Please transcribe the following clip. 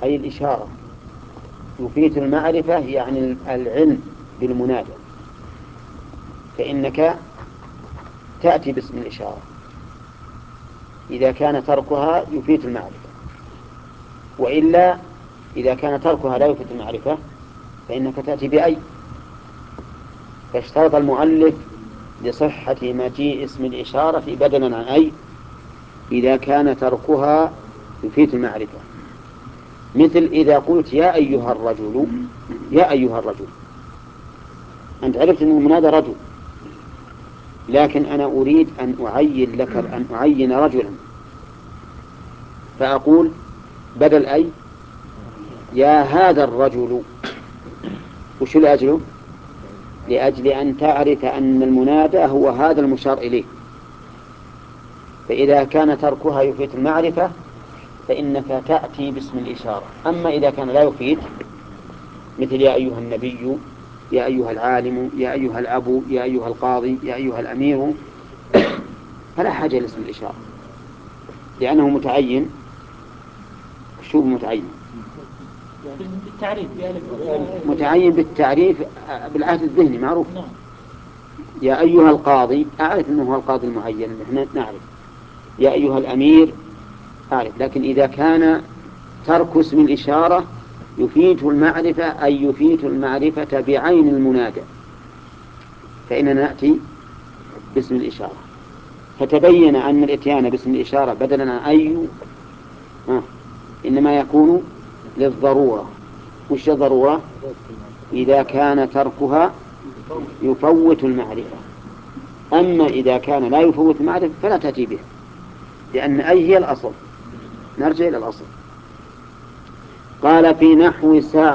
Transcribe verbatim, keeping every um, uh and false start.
أي الإشارة يفيد المعرفة يعني العلم بالمنادى، فإنك تأتي باسم الإشارة إذا كان تركها يفيد المعرفة، وإلا إذا كان تركها لا يفيد المعرفة فإنك تأتي بأي. فاشترط المؤلف لصحة مجيء اسم الإشارة بدلا عن أي إذا كان تركها يفيد المعرفة، مثل إذا قلت يا أيها الرجل، يا أيها الرجل، أنت عرفت أن المنادى رجل، لكن أنا أريد أن أعين لك أن أعين رجلا، فأقول بدل أي يا هذا الرجل. وش لأجله؟ لأجل أن تعرف أن المنادى هو هذا المشار إليه. فإذا كان تركها يفيد المعرفة فإنك تأتي باسم الإشارة. أما إذا كان لا يفيد مثل يا أيها النبي، يا أيها العالم، يا أيها الأب، يا أيها القاضي، يا أيها الأمير، فلا حاجة لاسم الإشارة لأنه متعين. شو متعين؟ بالتعريف متعين بالتعريف بالعهد الذهني معروف. يا أيها القاضي أعرف أنه هو القاضي المعين، نحن نعرف. يا أيها الأمير أعرف. لكن إذا كان ترك اسم الإشارة يفيد المعرفة أي يفيد المعرفة بعين المنادى فإننا نأتي باسم الإشارة. فتبين أن الإتيان باسم الإشارة بدلا عن أي آه. إنما يكون للضرورة. وش الضرورة؟ إذا كان تركها يفوت المعرفة. أما إذا كان لا يفوت المعرفة فلا تأتي بها، لأن أي هي الأصل. نرجع إلى الأصل. قال في نحو ساعة